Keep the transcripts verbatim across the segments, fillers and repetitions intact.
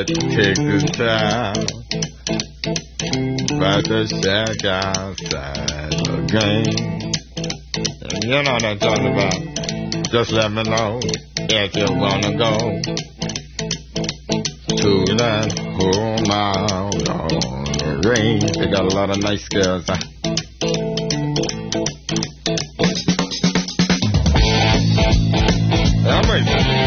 Let's take the time. About to check outside the game. And you know what I'm talking about. Just let me know if you wanna go to that whole mile on the range. They got a lot of nice girls. Huh? I'm ready.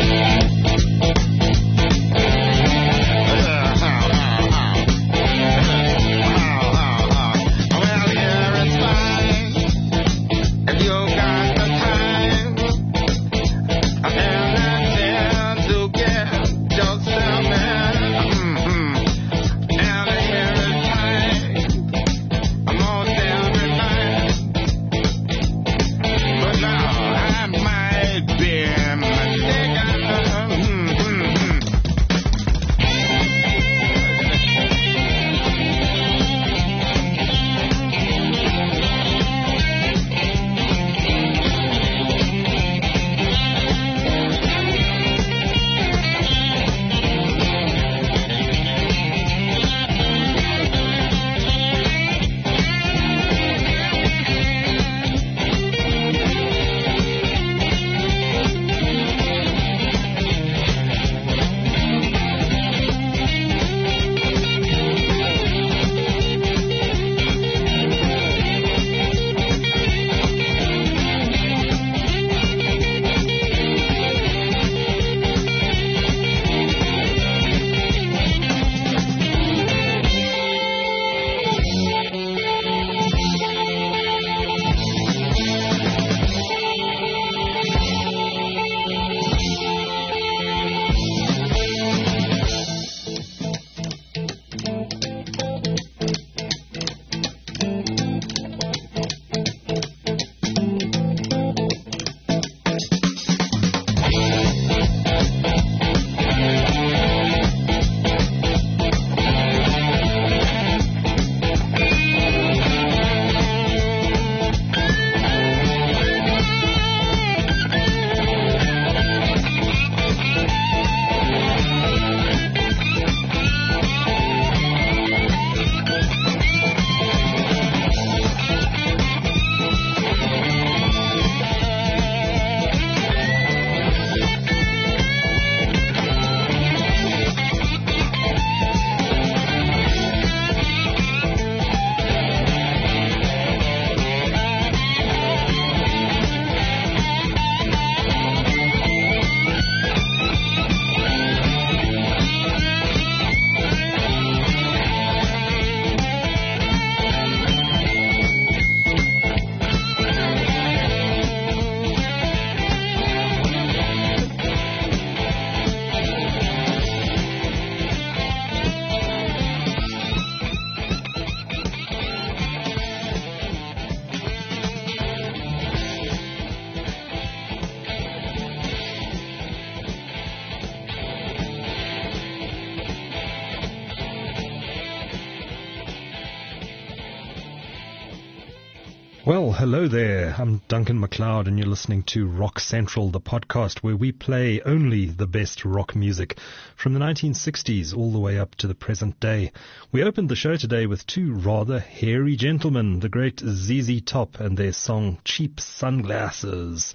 Well, hello there. I'm Duncan MacLeod, and you're listening to Rock Central, the podcast where we play only the best rock music from the nineteen sixties all the way up to the present day. We opened the show today with two rather hairy gentlemen, the great Z Z Top and their song Cheap Sunglasses.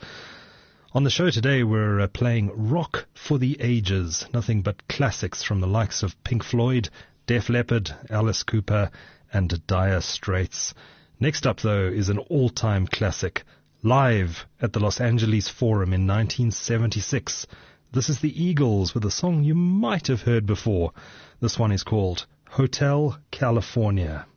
On the show today, we're uh, playing rock for the ages, nothing but classics from the likes of Pink Floyd, Def Leppard, Alice Cooper, and Dire Straits. Next up, though, is an all-time classic, live at the Los Angeles Forum in nineteen seventy-six. This is the Eagles with a song you might have heard before. This one is called Hotel California.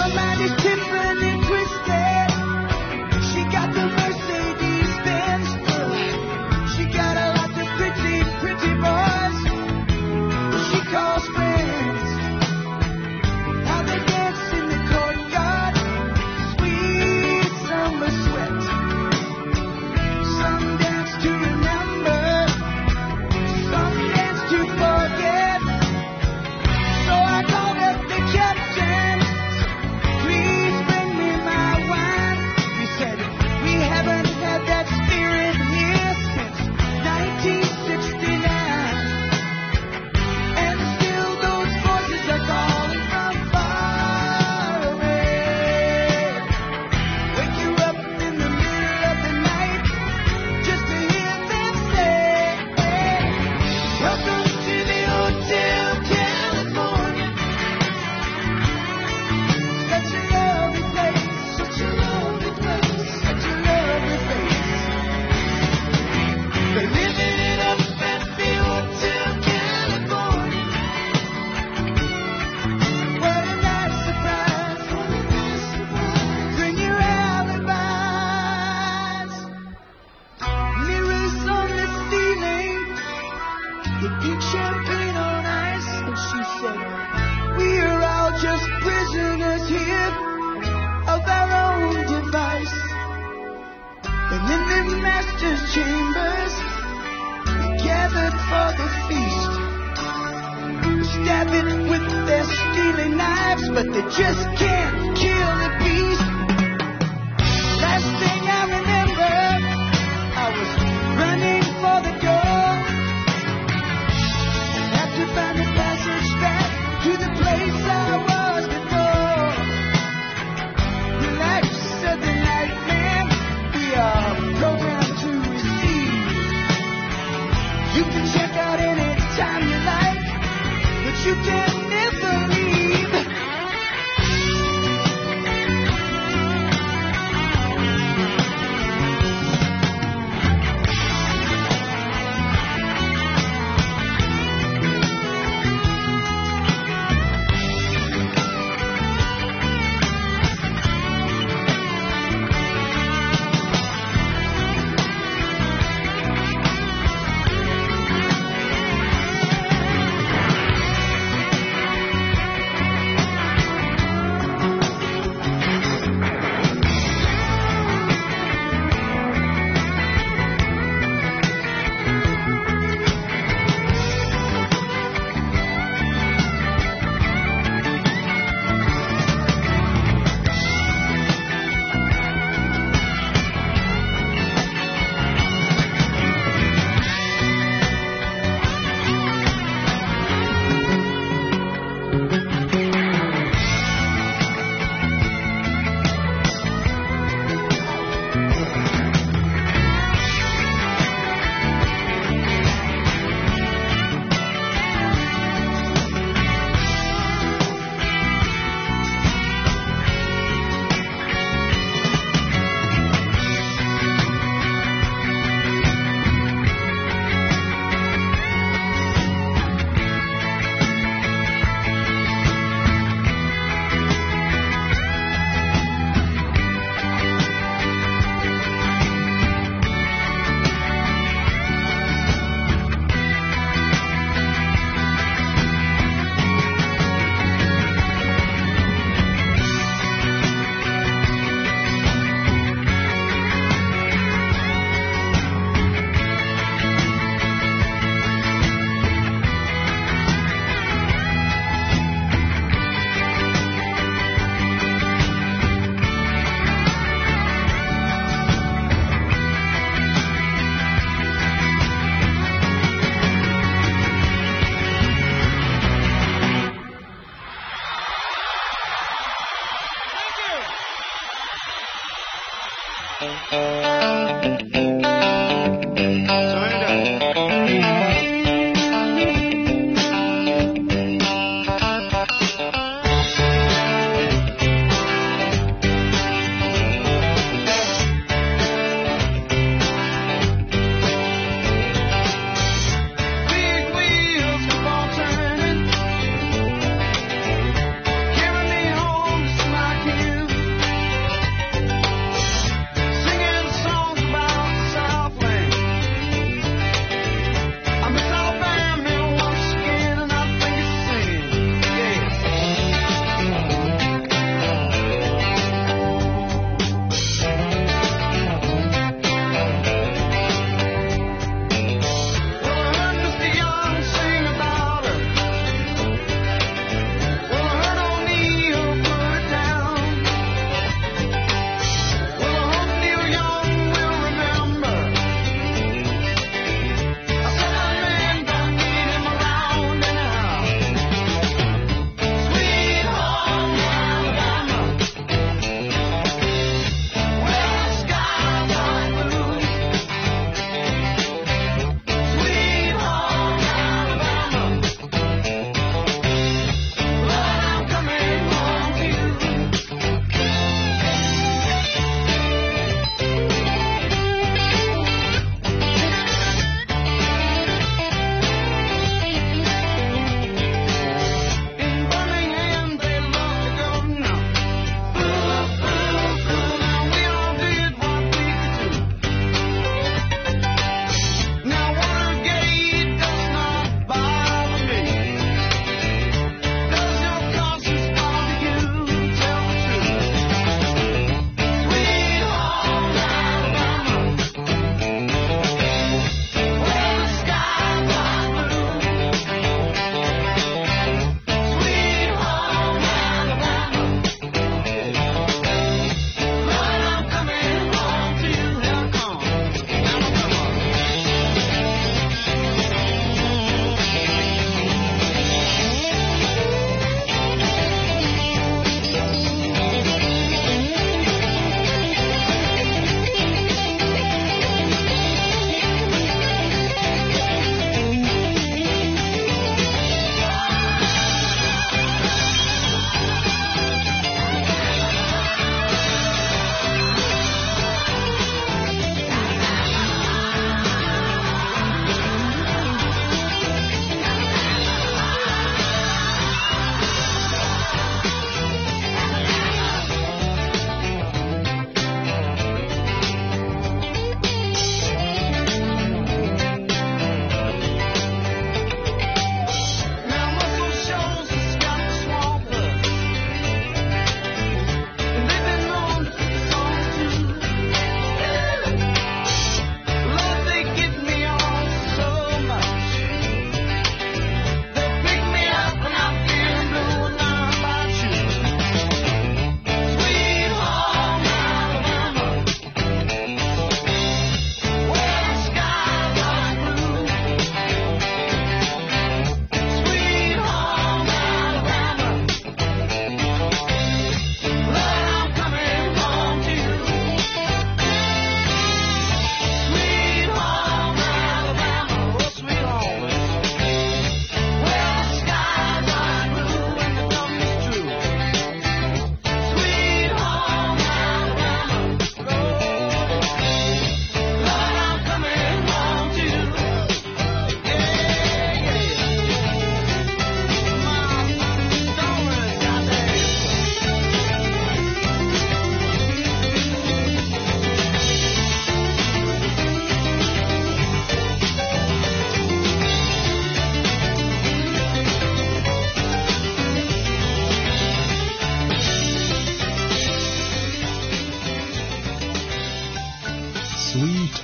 Carry me home to my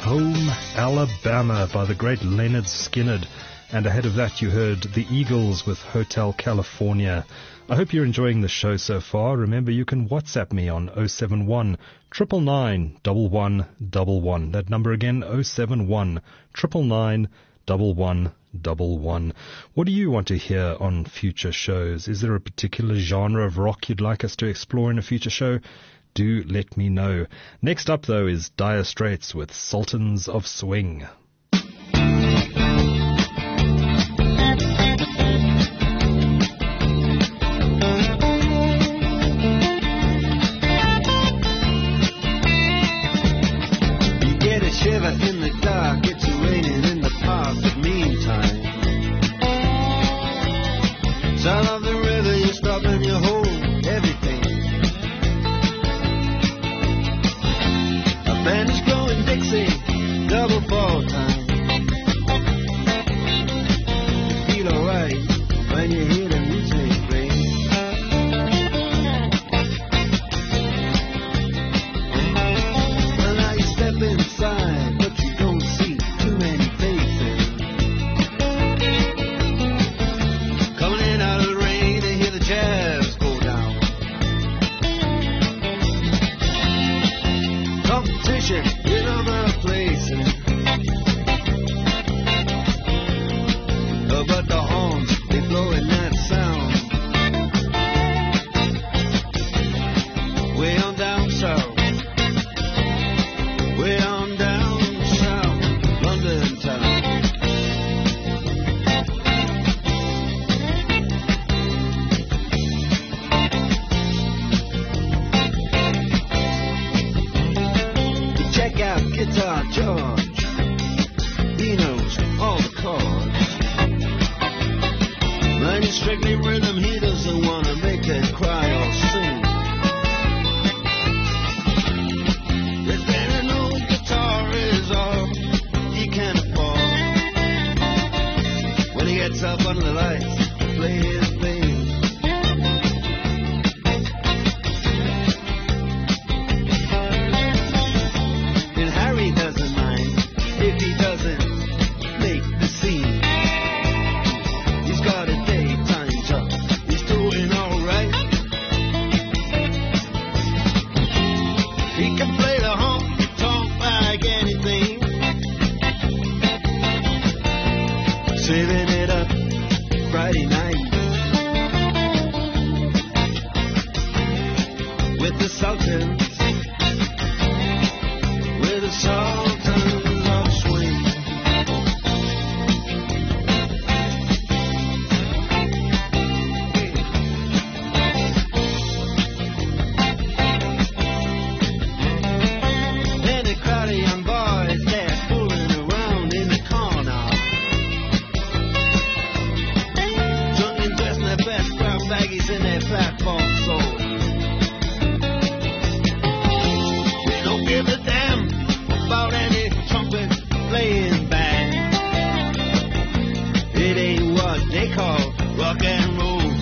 Home, Alabama by the great Leonard Skinner. And ahead of that, you heard the Eagles with Hotel California. I hope you're enjoying the show so far. Remember, you can WhatsApp me on oh seven one, nine nine nine, one one one one. That number again, oh seven one, nine nine nine, one one one one. What do you want to hear on future shows? Is there a particular genre of rock you'd like us to explore in a future show? Do let me know. Next up, though, is Dire Straits with Sultans of Swing. Shiver in the dark, it's raining in the park, but meantime, sound of the river, you stop and you hold everything. A band is going Dixie, double ball time. You feel alright when you hear the music play. Well, now you step inside. In other places, oh, but the horns, they blow in that sound. Way on down south, way on down south, London town. Check out Guitar George, he knows all the chords. Mine is strictly rhythm, he doesn't want to make it cry or sing. This band an old guitar is all he can afford. When he gets up under the lights to play his bass. Saving it up Friday night with the Sultans, with the Sultans of Swing. And a crowd of young boys there fooling around in the corner. Baggies in their platform soul. They don't give a damn about any trumpet playing band. It ain't what they call rock and roll.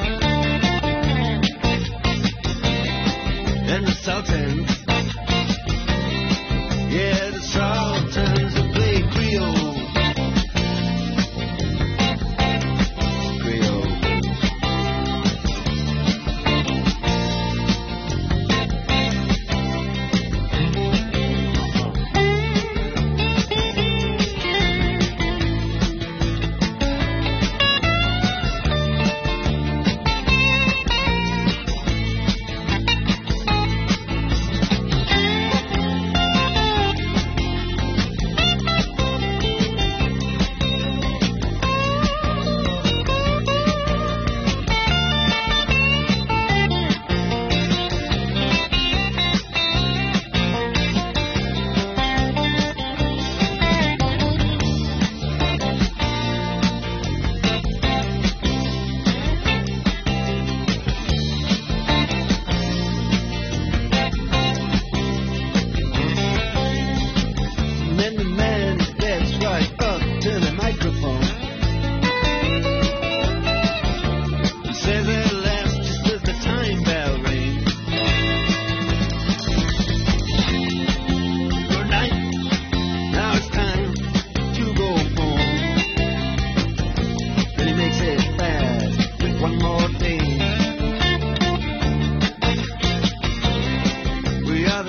And the Sultans, yeah, the Sultans that play Creole.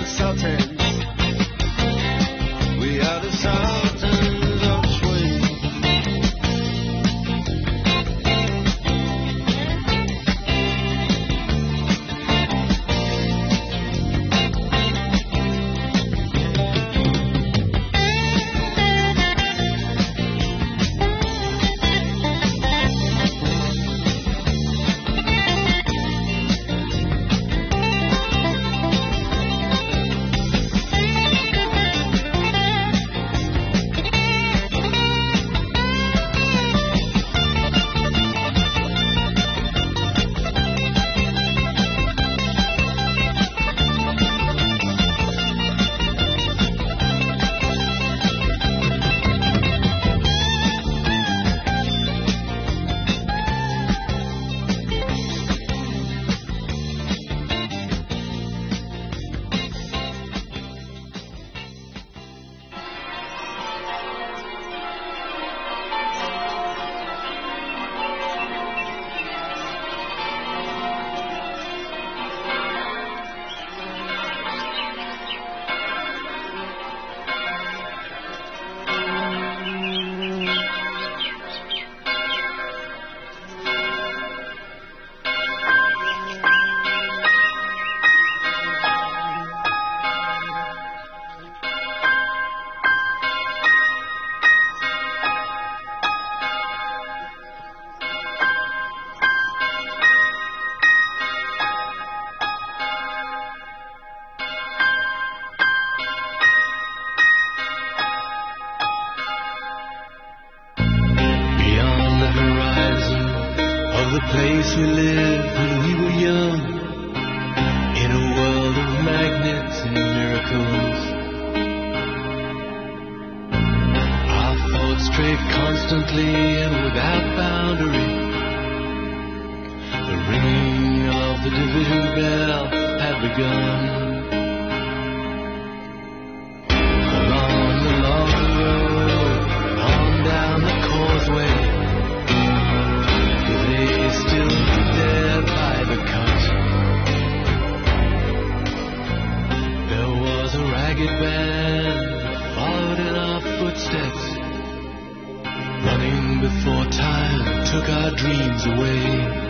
the Sultans. We are the Sultans of Swing. The place we lived when we were young, in a world of magnets and miracles. Our thoughts strayed constantly and without boundary. The ringing of the division bell had begun. Along the long road, on down the causeway, still there by the cut. There was a ragged band that followed in our footsteps, running before time took our dreams away,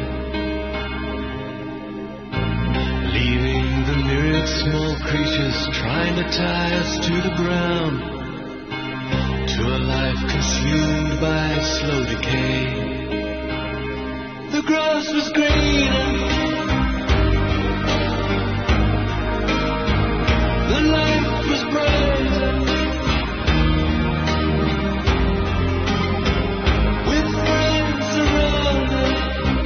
leaving the myriad small creatures trying to tie us to the ground, to a life consumed by slow decay. The grass was greener, the light was brighter, with friends around us.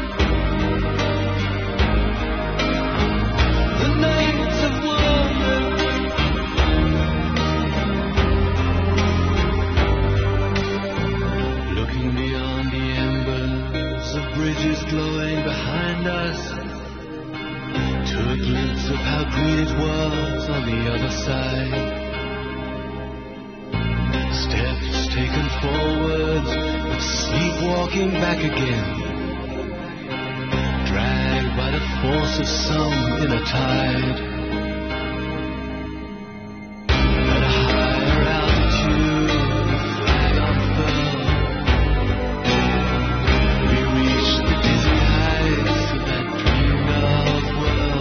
The nights of wonder, looking beyond the embers of bridges glowing behind us, to a glimpse of how green it was on the other side. Steps taken forwards, but sleepwalking back again, dragged by the force of some inner tide. At a higher altitude, the flag unfurled, we reached the dizzy heights of that dreamed of world.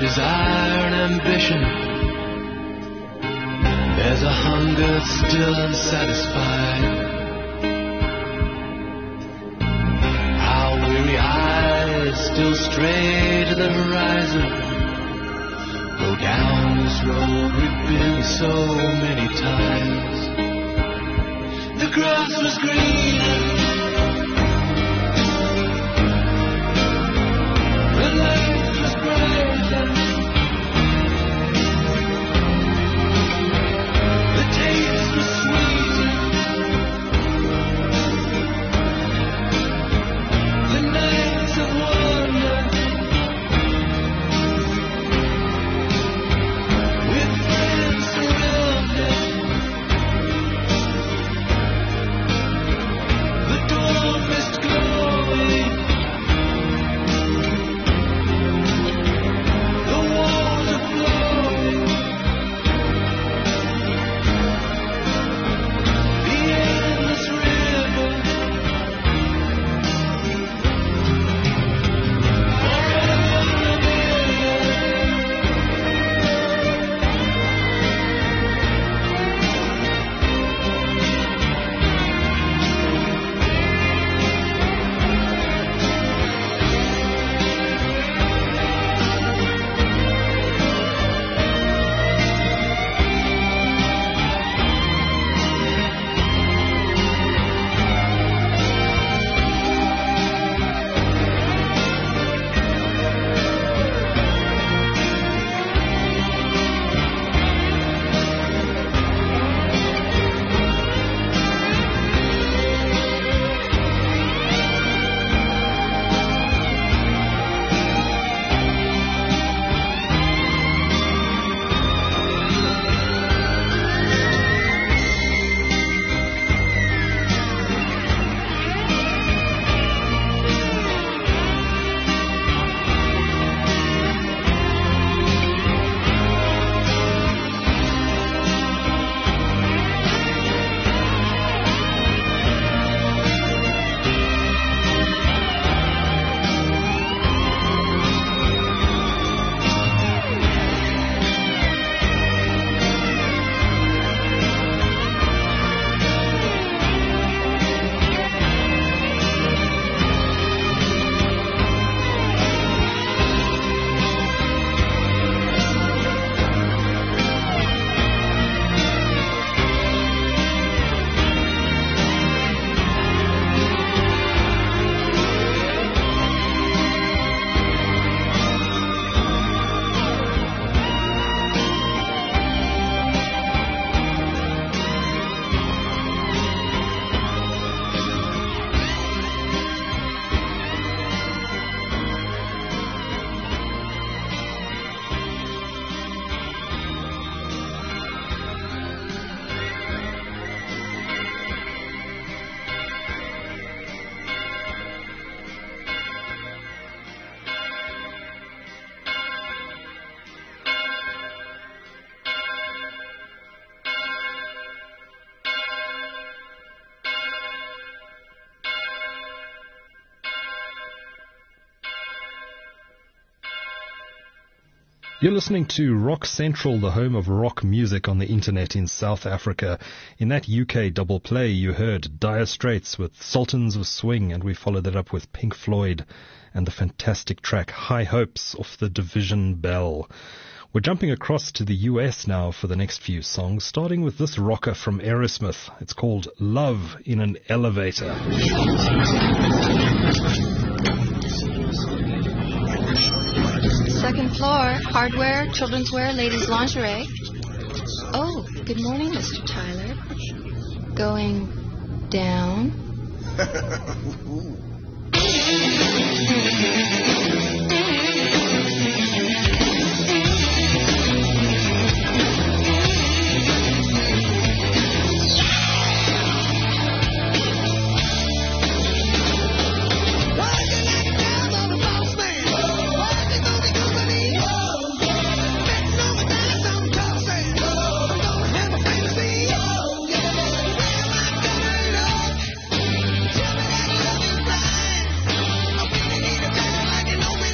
desire and ambition. There's a hunger still unsatisfied. Our weary eyes still stray to the horizon. Go down this road we've been so many times. The grass was greener. The light was brighter. The taste was sweeter. The nights of wonder. With friends surrounded. The dawn mist glowing. The water flowing. The endless river. Forever and ever. You're listening to Rock Central, the home of rock music on the internet in South Africa. In that U K double play, you heard Dire Straits with Sultans of Swing, and we followed that up with Pink Floyd and the fantastic track High Hopes off the Division Bell. We're jumping across to the U S now for the next few songs, starting with this rocker from Aerosmith. It's called Love in an Elevator. Second floor, hardware, children's wear, ladies' lingerie. Oh, good morning, Mister Tyler. Going down? Tell me that love is blind. I really need a girl like you know me.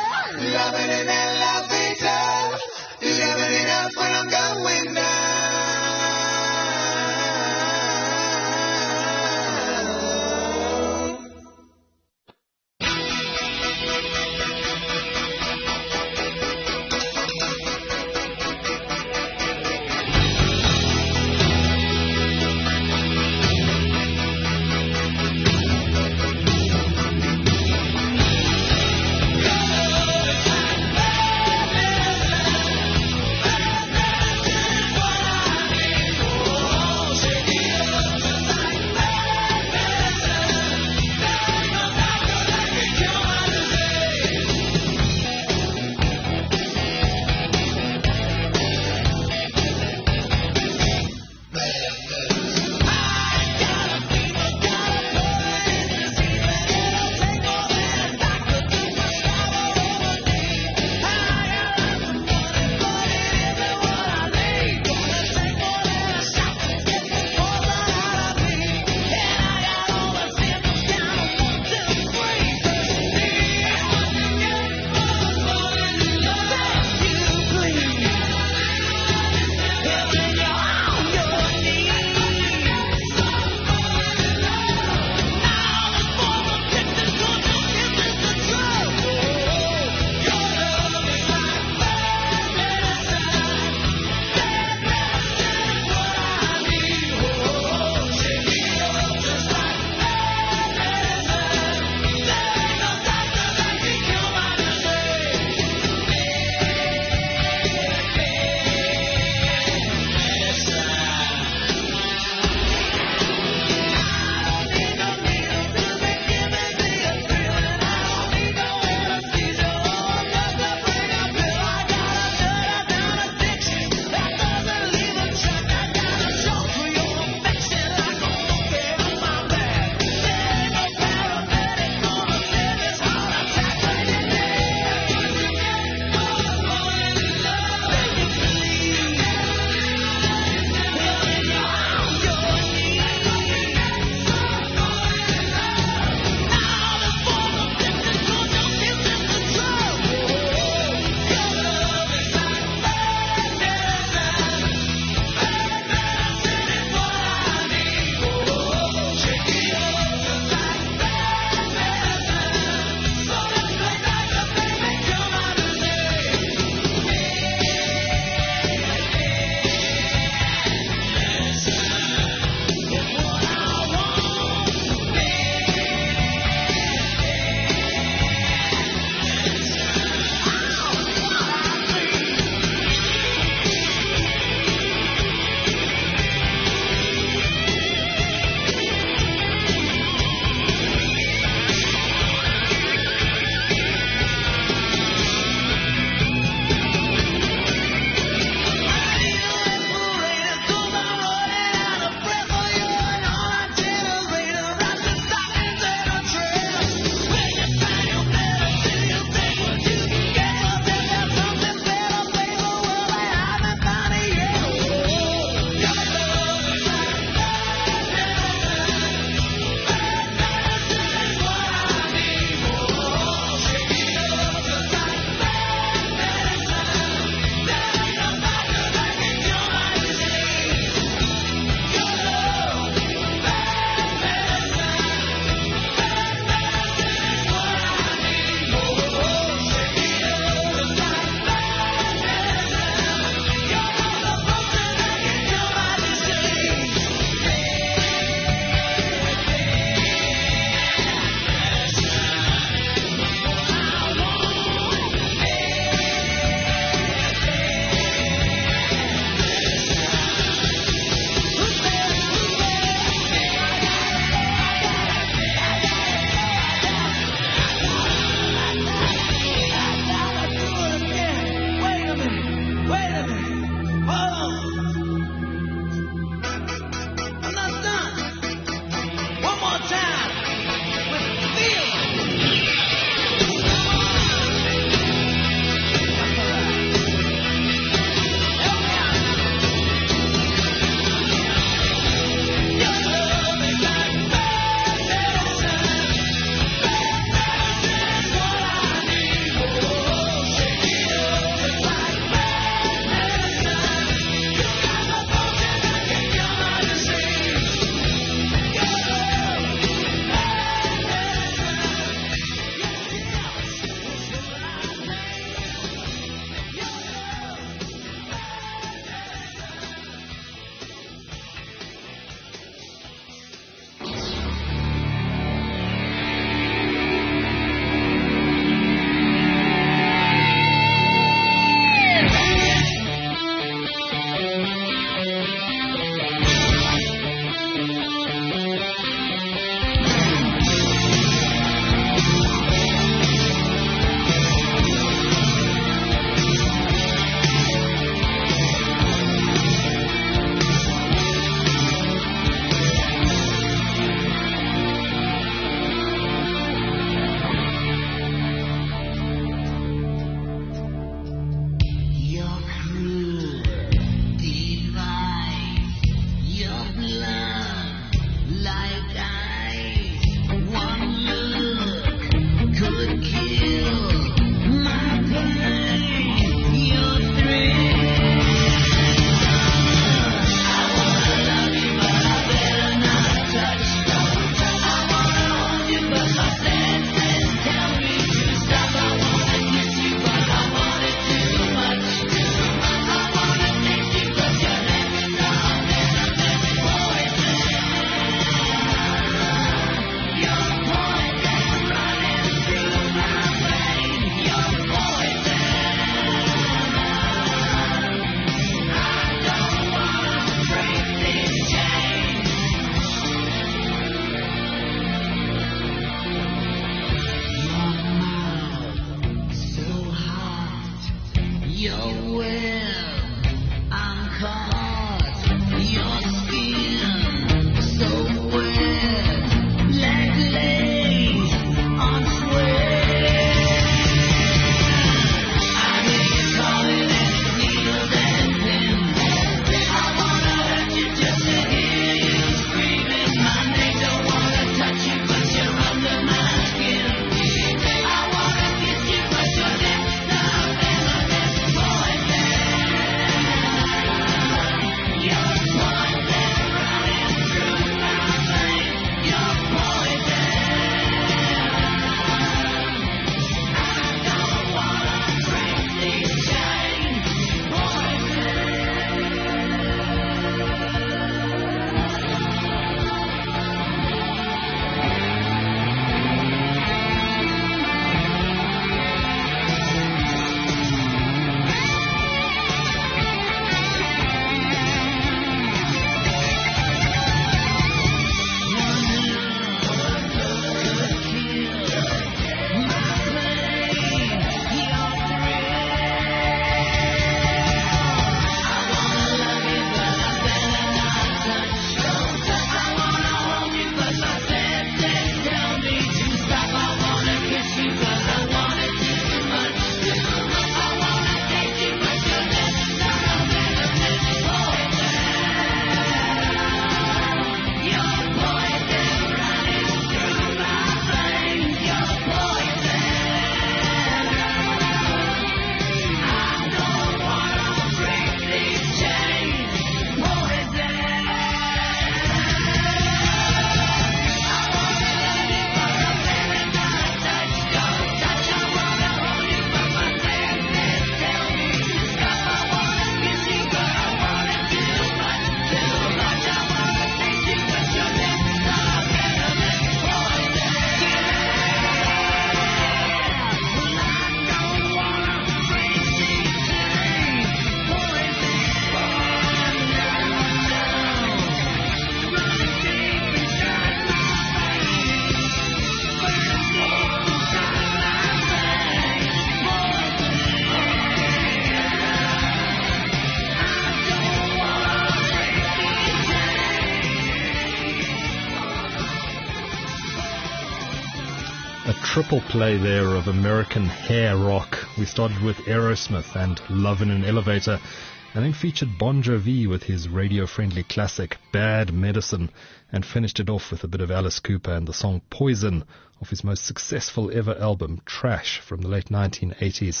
triple play there of American hair rock. We started with Aerosmith and Love in an Elevator, and then featured Bon Jovi with his radio-friendly classic Bad Medicine, and finished it off with a bit of Alice Cooper and the song Poison off his most successful ever album, Trash, from the late nineteen eighties.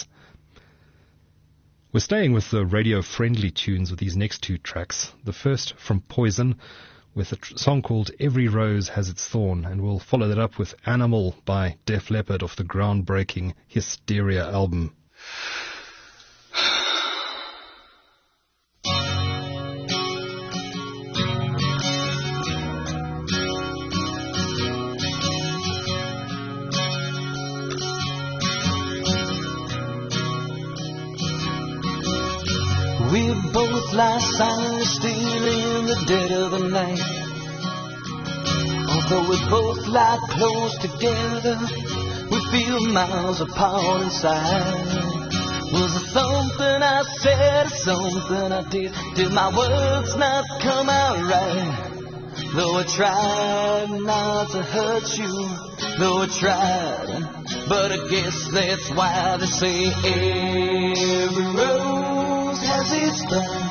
We're staying with the radio-friendly tunes with these next two tracks. The first from Poison, with a tr- song called Every Rose Has Its Thorn, and we'll follow that up with Animal by Def Leppard off the groundbreaking Hysteria album. We both lie silently still in the dead of the night. Although we both lie close together, we feel miles apart inside. Was it something I said or something I did? Did my words not come out right? Though I tried not to hurt you, though I tried, but I guess that's why they say every rose has its thorn,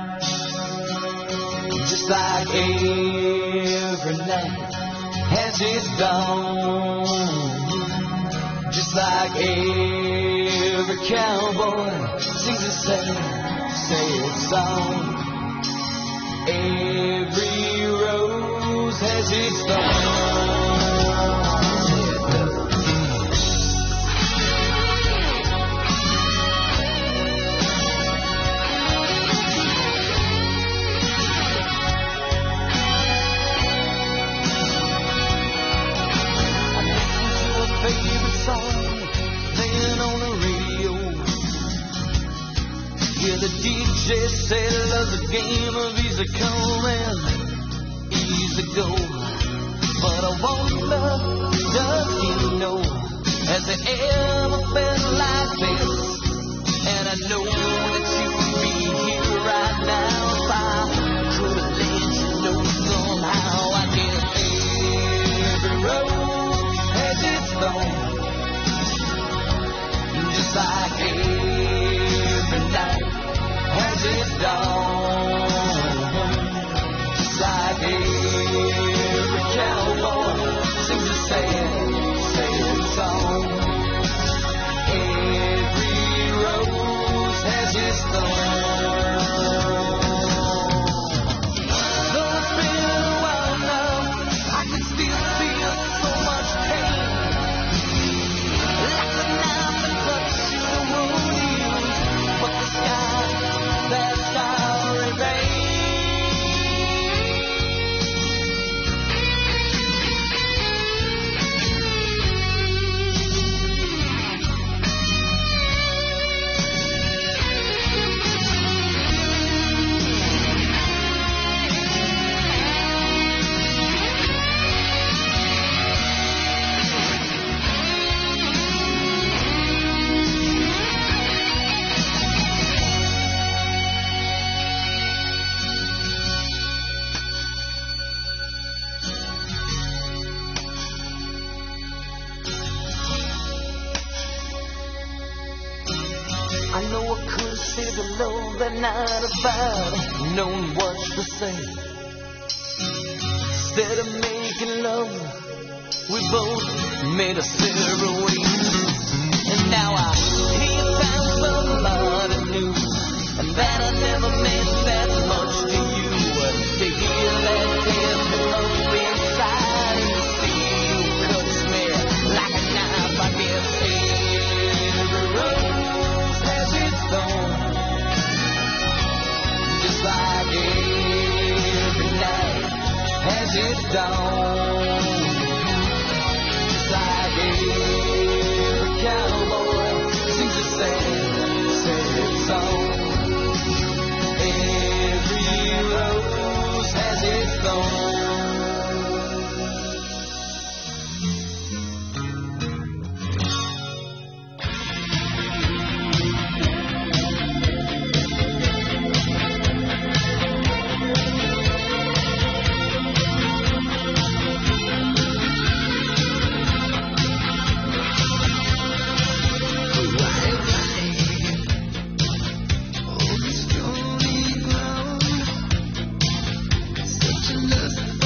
just like every night has its dawn, just like every cowboy sings a sad, sad song. Every rose has its thorn. The D J said love's a game of easy come and easy go. But I wonder, does he know, has it ever been like this? And I know there's a love that not about knowing what's the same. Instead of making love, we both made a separate ways. And now I hear found somebody new, and that I never meant that much to you. To hear that tears me up inside, and the steel cuts me like a knife. I guess every rose has its thorn, just like every night has its dawn, just like every cowboy sings a sad, sad song. Every rose has its thorn. Such a love.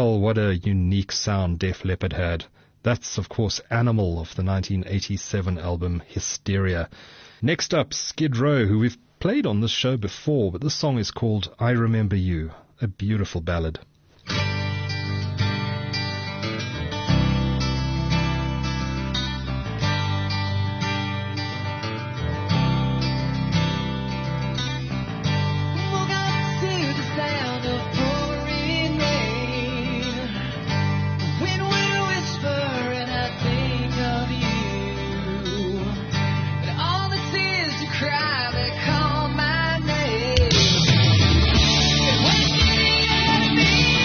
Well, what a unique sound Def Leppard had. That's, of course, Animal of the nineteen eighty-seven album Hysteria. Next up, Skid Row, who we've played on this show before, but this song is called I Remember You, a beautiful ballad. Me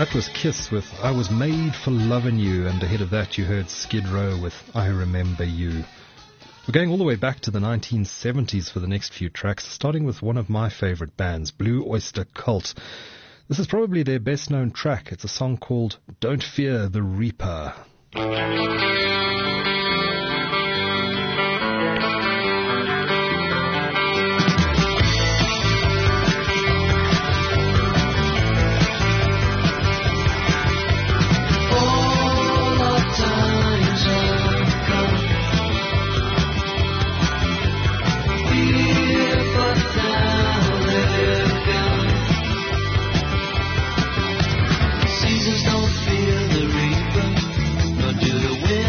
that was Kiss with I Was Made for Lovin' You, and ahead of that you heard Skid Row with I Remember You. We're going all the way back to the nineteen seventies for the next few tracks, starting with one of my favorite bands, Blue Oyster Cult. This is probably their best known track. It's a song called Don't Fear the Reaper. Seasons don't fear the reaper, nor do the wind.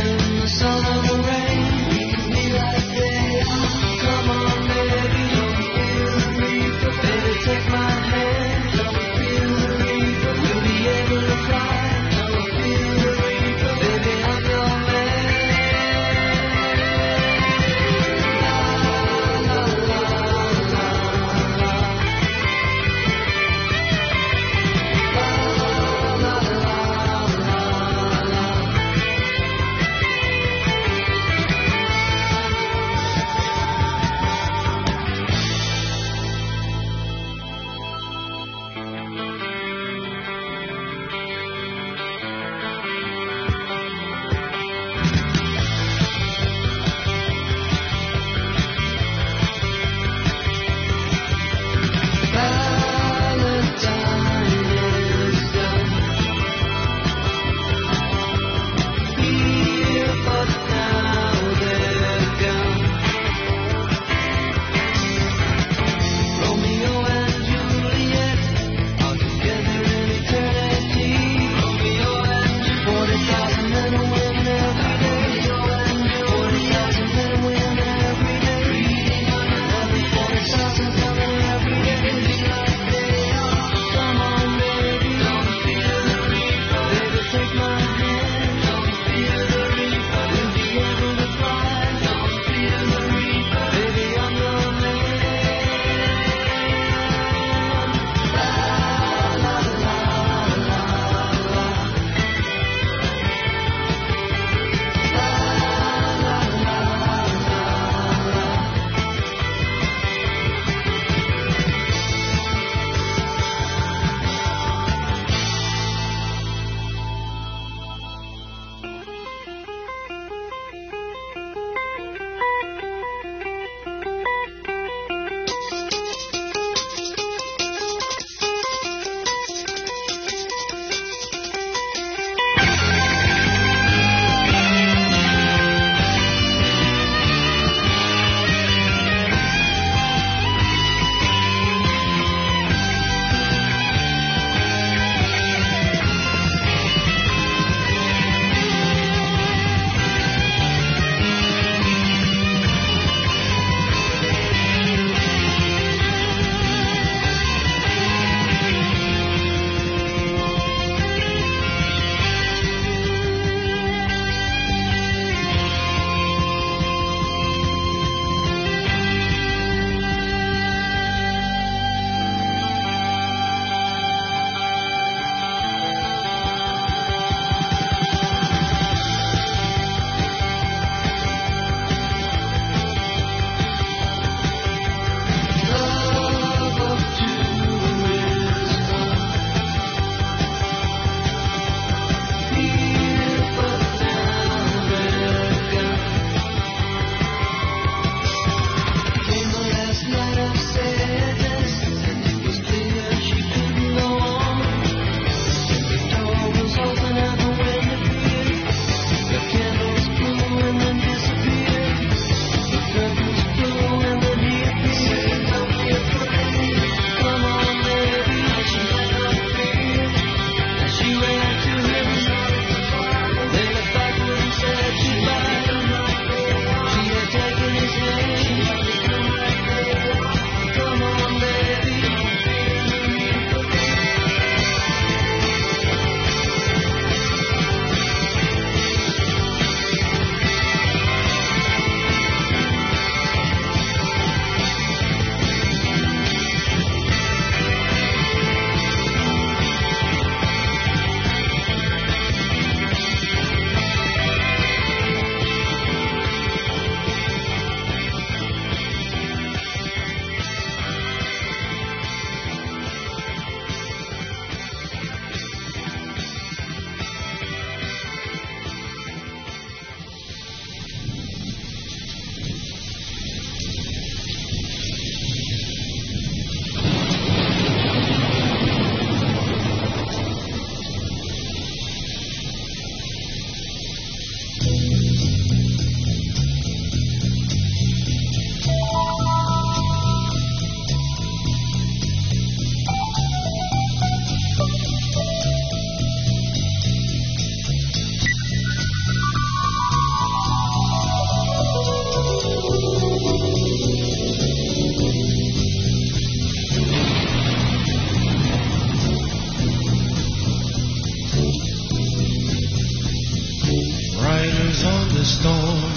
Riders on the storm,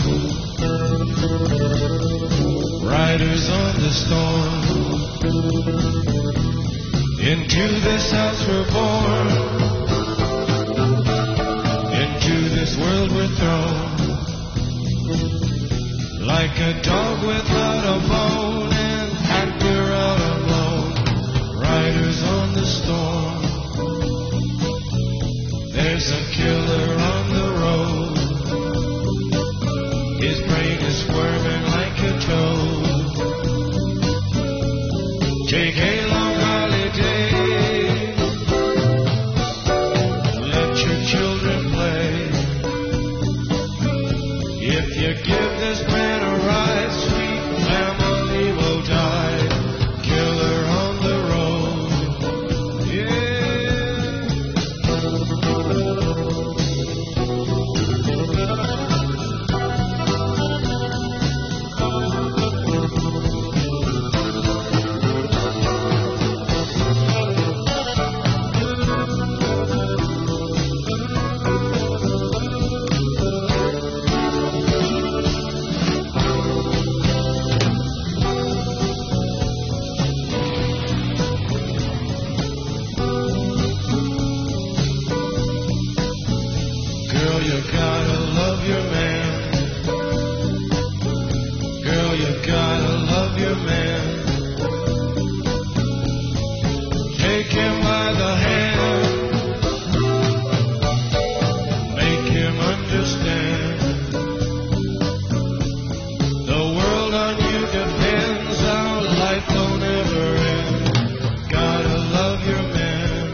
riders on the storm. Into this house we're born, into this world we're thrown. Like a dog without a bone, an actor out alone. Riders on the storm. There's a killer on the road. His brain is squirming like a toad. Take a long holiday. Let your children play. If you give this man a ride, sweet family will die. Killer on the road. Yeah. Girl, you gotta love your man. Girl, you gotta love your man. Take him by the hand. Make him understand. The world on you depends. Our life don't ever end. Gotta love your man.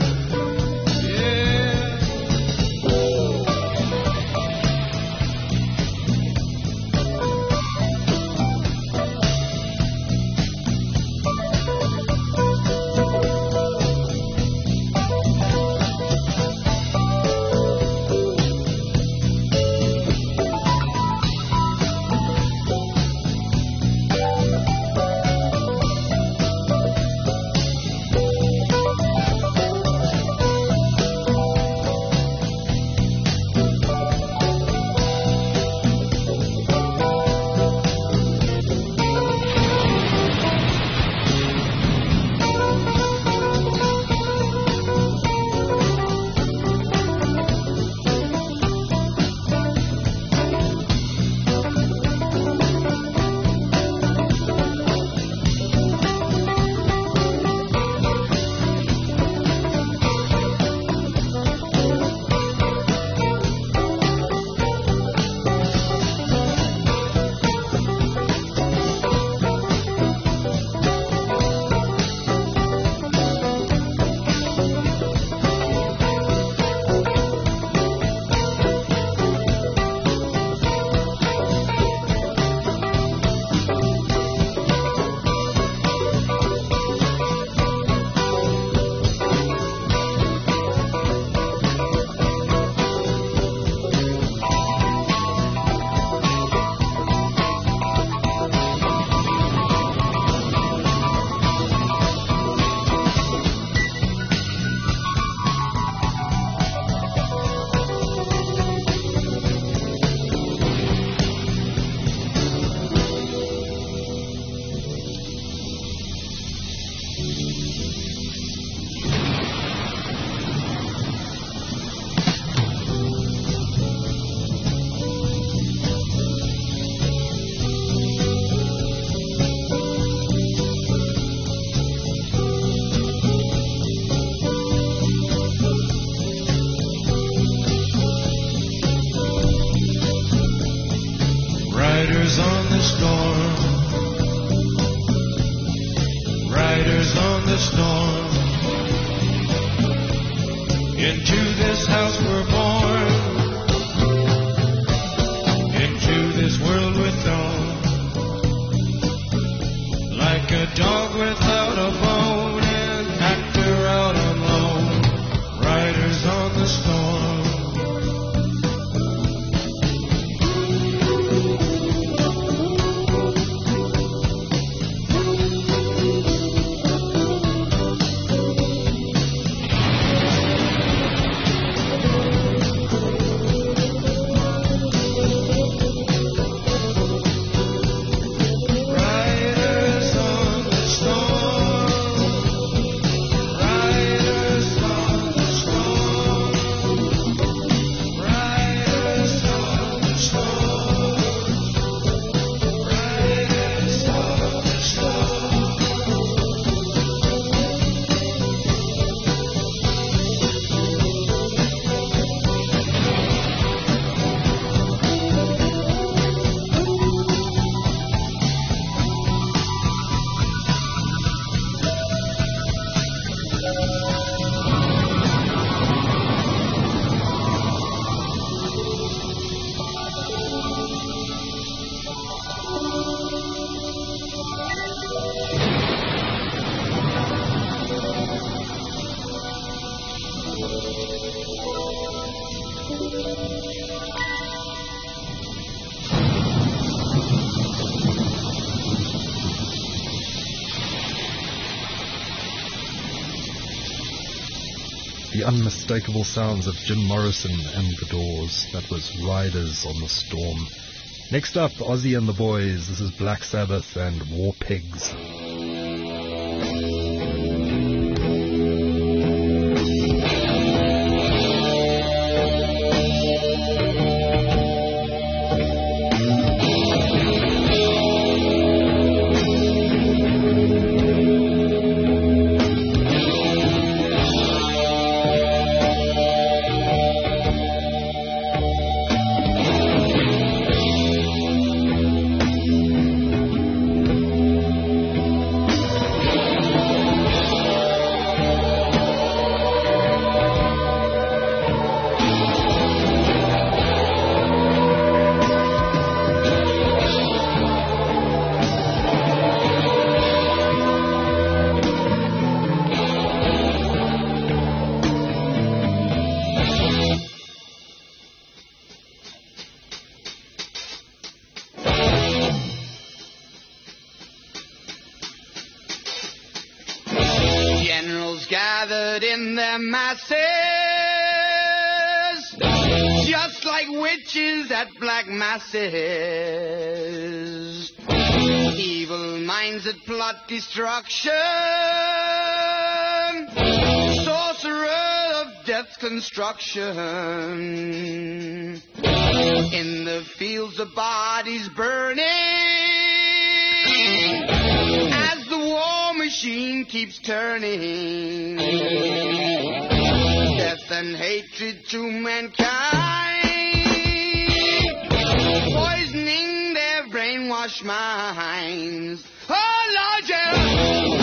Riders on the storm, riders on the storm. Into this house we're born, into this world we're thrown. Like a dog without a bone, an actor out alone. Riders on the storm. unmistakable sounds of Jim Morrison and the Doors. That was Riders on the Storm. Next up, Ozzy and the Boys. This is Black Sabbath and War Pigs. Gathered in their masses, just like witches at black masses. Evil minds that plot destruction, sorcerer of death's construction. In the fields the bodies burning, as the war machine keeps turning. Death and hatred to mankind, poisoning their brainwashed minds. Oh Lord, yeah.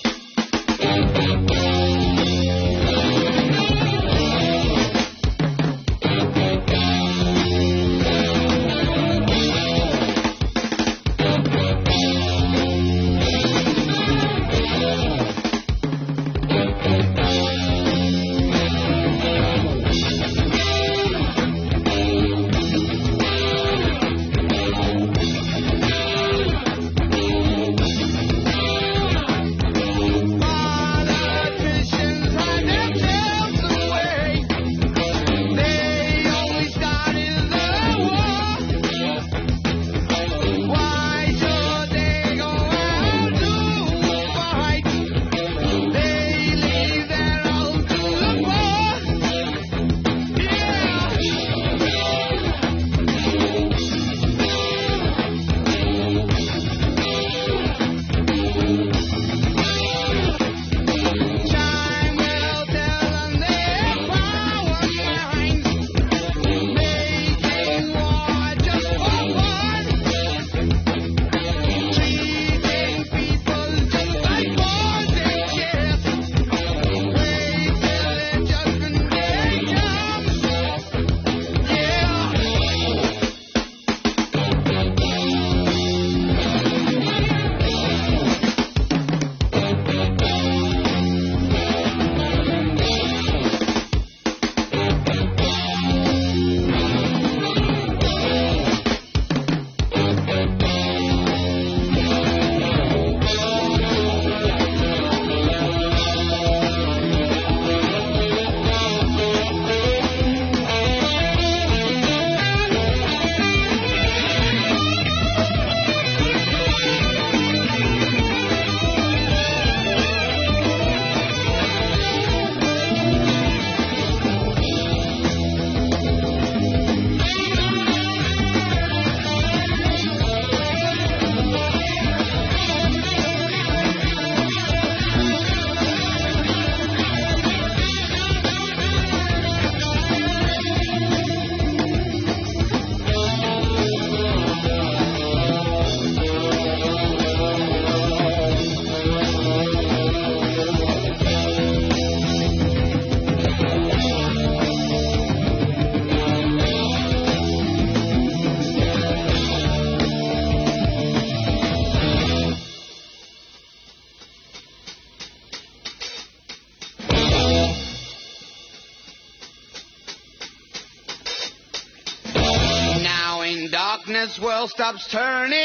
Darkness world stops turning,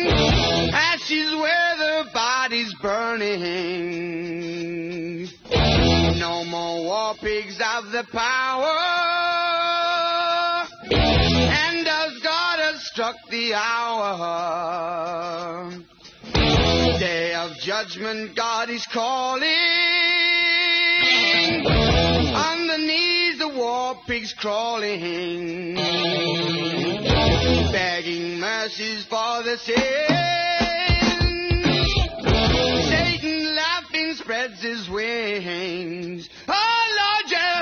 ashes where the body's burning. No more war pigs have the power. And as God has struck the hour, day of judgment God is calling. On the knees the war pigs crawling, begging mercies for the sin. Satan laughing spreads his wings. Oh Lord, yeah.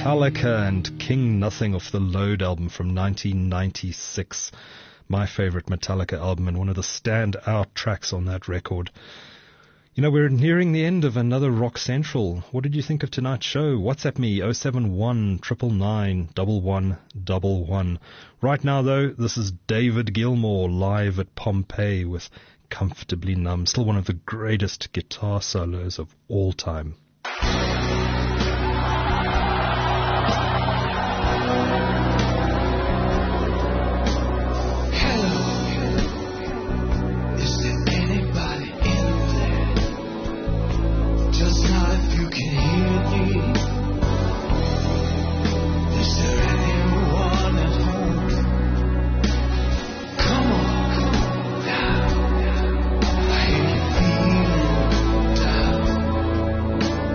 Metallica and King Nothing off the Load album from nineteen ninety-six. My favorite Metallica album and one of the standout tracks on that record. You know, we're nearing the end of another Rock Central. What did you think of tonight's show? WhatsApp me, oh seven one, nine nine nine, one one one one. Right now, though, this is David Gilmour live at Pompeii with Comfortably Numb. Still one of the greatest guitar solos of all time. Come on,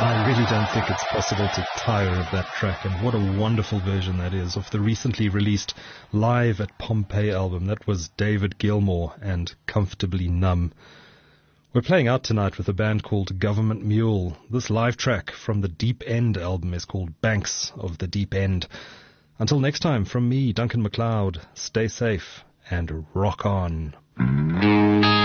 I really don't think it's possible to tire of that track, and what a wonderful version that is of the recently released Live at Pompeii album. That was David Gilmour and Comfortably Numb. We're playing out tonight with a band called Government Mule. This live track from the Deep End album is called Banks of the Deep End. Until next time, from me, Duncan MacLeod, stay safe and rock on.